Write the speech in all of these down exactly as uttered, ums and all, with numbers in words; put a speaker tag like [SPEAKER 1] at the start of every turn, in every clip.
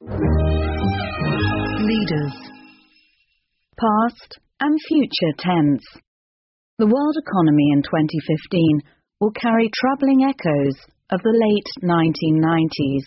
[SPEAKER 1] Leaders. Past and future tense. The world economy in twenty fifteen will carry troubling echoes of the late nineteen nineties.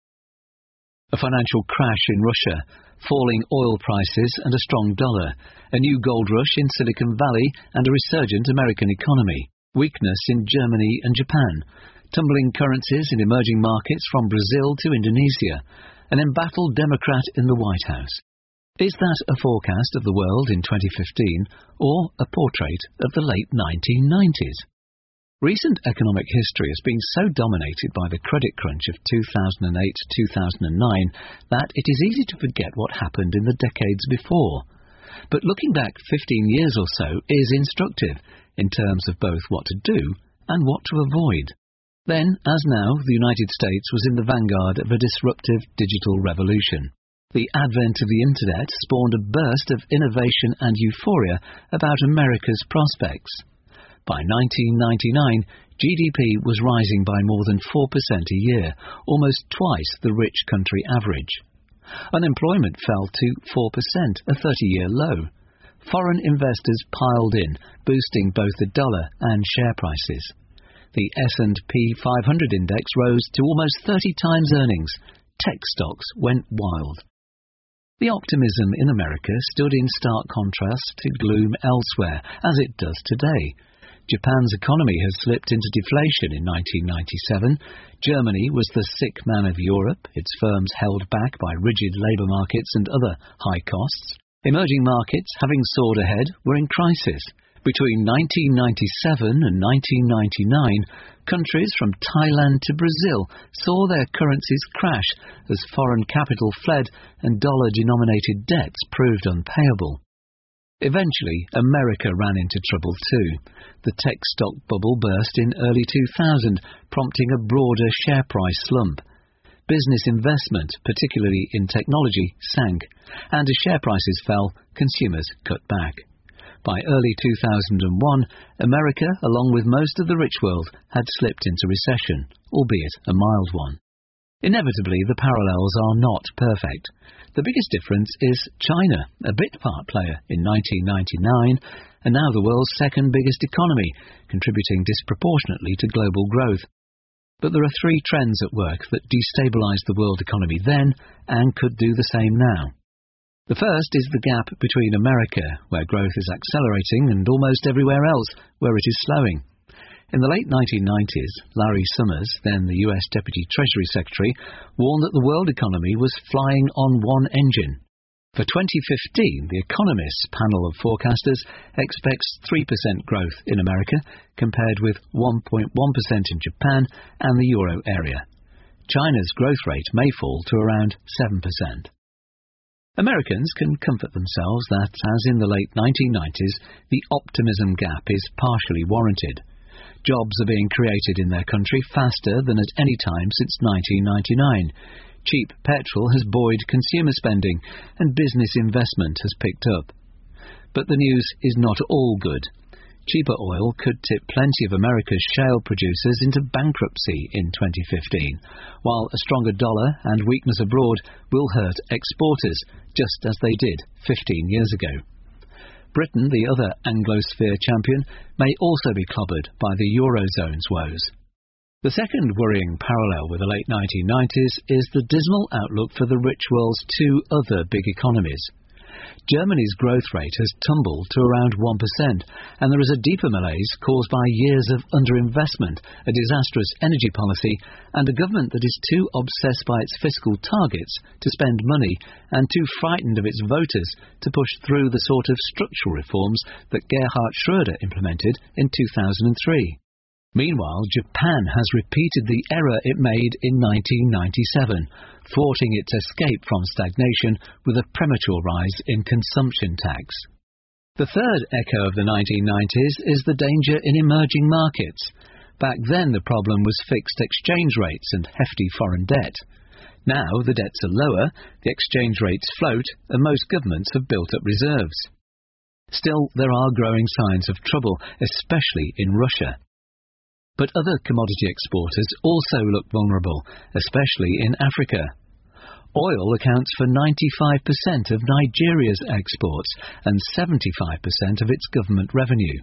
[SPEAKER 2] A financial crash in Russia, falling oil prices and a strong dollar, a new gold rush in Silicon Valley and a resurgent American economy, weakness in Germany and Japan, tumbling currencies in emerging markets from Brazil to Indonesia, an embattled Democrat in the White House. Is that a forecast of the world in twenty fifteen or a portrait of the late nineteen nineties? Recent economic history has been so dominated by the credit crunch of two thousand eight to two thousand nine that it is easy to forget what happened in the decades before. But looking back fifteen years or so is instructive in terms of both what to do and what to avoid. Then, as now, the United States was in the vanguard of a disruptive digital revolution. The advent of the Internet spawned a burst of innovation and euphoria about America's prospects. By nineteen ninety-nine, G D P was rising by more than four percent a year, almost twice the rich country average. Unemployment fell to four percent, a thirty-year low. Foreign investors piled in, boosting both the dollar and share prices. The S and P five hundred index rose to almost thirty times earnings. Tech stocks went wild. The optimism in America stood in stark contrast to gloom elsewhere, as it does today. Japan's economy has slipped into deflation in nineteen ninety-seven. Germany was the sick man of Europe, its firms held back by rigid labour markets and other high costs. Emerging markets, having soared ahead, were in crisis. Between nineteen ninety-seven and nineteen ninety-nine, countries from Thailand to Brazil saw their currencies crash as foreign capital fled and dollar-denominated debts proved unpayable. Eventually, America ran into trouble too. The tech stock bubble burst in early two thousand, prompting a broader share price slump. Business investment, particularly in technology, sank, and as share prices fell, consumers cut back. By early two thousand one, America, along with most of the rich world, had slipped into recession, albeit a mild one. Inevitably, the parallels are not perfect. The biggest difference is China, a bit part player in nineteen ninety-nine, and now the world's second biggest economy, contributing disproportionately to global growth. But there are three trends at work that destabilized the world economy then and could do the same now. The first is the gap between America, where growth is accelerating, and almost everywhere else, where it is slowing. In the late nineteen nineties, Larry Summers, then the U S Deputy Treasury Secretary, warned that the world economy was flying on one engine. For twenty fifteen, the Economist's panel of forecasters expects three percent growth in America, compared with one point one percent in Japan and the euro area. China's growth rate may fall to around seven percent. Americans can comfort themselves that, as in the late nineteen nineties, the optimism gap is partially warranted. Jobs are being created in their country faster than at any time since nineteen ninety-nine. Cheap petrol has buoyed consumer spending, and business investment has picked up. But the news is not all good. Cheaper oil could tip plenty of America's shale producers into bankruptcy in twenty fifteen, while a stronger dollar and weakness abroad will hurt exporters, just as they did fifteen years ago. Britain, the other Anglosphere champion, may also be clobbered by the Eurozone's woes. The second worrying parallel with the late nineteen nineties is the dismal outlook for the rich world's two other big economies. Germany's growth rate has tumbled to around one percent, and there is a deeper malaise caused by years of underinvestment, a disastrous energy policy, and a government that is too obsessed by its fiscal targets to spend money and too frightened of its voters to push through the sort of structural reforms that Gerhard Schröder implemented in two thousand three. Meanwhile, Japan has repeated the error it made in nineteen ninety-seven, thwarting its escape from stagnation with a premature rise in consumption tax. The third echo of the nineteen nineties is the danger in emerging markets. Back then the problem was fixed exchange rates and hefty foreign debt. Now the debts are lower, the exchange rates float, and most governments have built up reserves. Still, there are growing signs of trouble, especially in Russia. But other commodity exporters also look vulnerable, especially in Africa. Oil accounts for ninety-five percent of Nigeria's exports and seventy-five percent of its government revenue.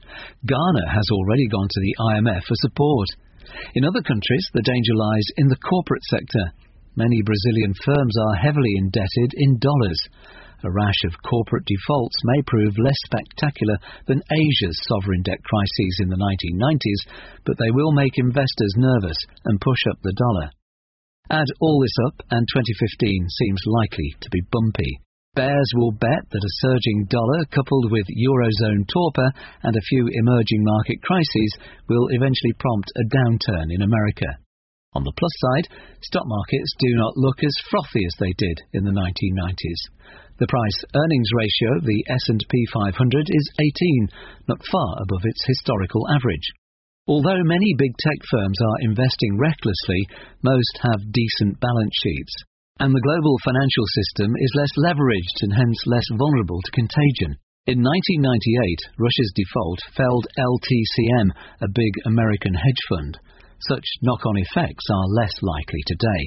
[SPEAKER 2] Ghana has already gone to the I M F for support. In other countries, the danger lies in the corporate sector. Many Brazilian firms are heavily indebted in dollars. A rash of corporate defaults may prove less spectacular than Asia's sovereign debt crises in the nineteen nineties, but they will make investors nervous and push up the dollar. Add all this up, and twenty fifteen seems likely to be bumpy. Bears will bet that a surging dollar, coupled with Eurozone torpor and a few emerging market crises, will eventually prompt a downturn in America. On the plus side, stock markets do not look as frothy as they did in the nineteen nineties. The price-earnings ratio of the S and P five hundred is eighteen, not far above its historical average. Although many big tech firms are investing recklessly, most have decent balance sheets. And the global financial system is less leveraged and hence less vulnerable to contagion. In nineteen ninety-eight, Russia's default felled L T C M, a big American hedge fund. Such knock-on effects are less likely today.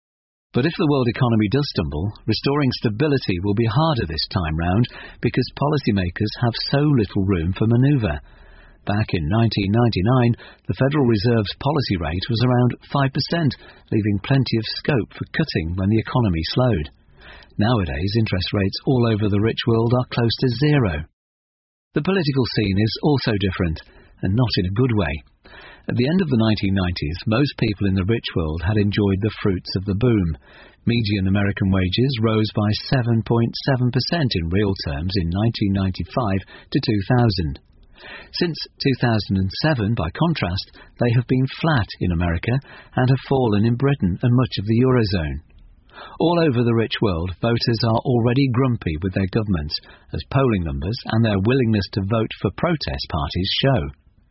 [SPEAKER 2] But if the world economy does stumble, restoring stability will be harder this time round because policymakers have so little room for manoeuvre. Back in nineteen ninety-nine, the Federal Reserve's policy rate was around five percent, leaving plenty of scope for cutting when the economy slowed. Nowadays, interest rates all over the rich world are close to zero. The political scene is also different, and not in a good way. At the end of the nineteen nineties, most people in the rich world had enjoyed the fruits of the boom. Median American wages rose by seven point seven percent in real terms in nineteen ninety-five to two thousand. Since two thousand seven, by contrast, they have been flat in America and have fallen in Britain and much of the Eurozone. All over the rich world, voters are already grumpy with their governments, as polling numbers and their willingness to vote for protest parties show.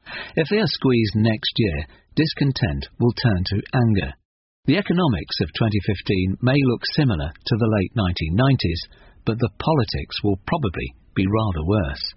[SPEAKER 2] If they are squeezed next year, discontent will turn to anger. The economics of twenty fifteen may look similar to the late nineteen nineties, but the politics will probably be rather worse.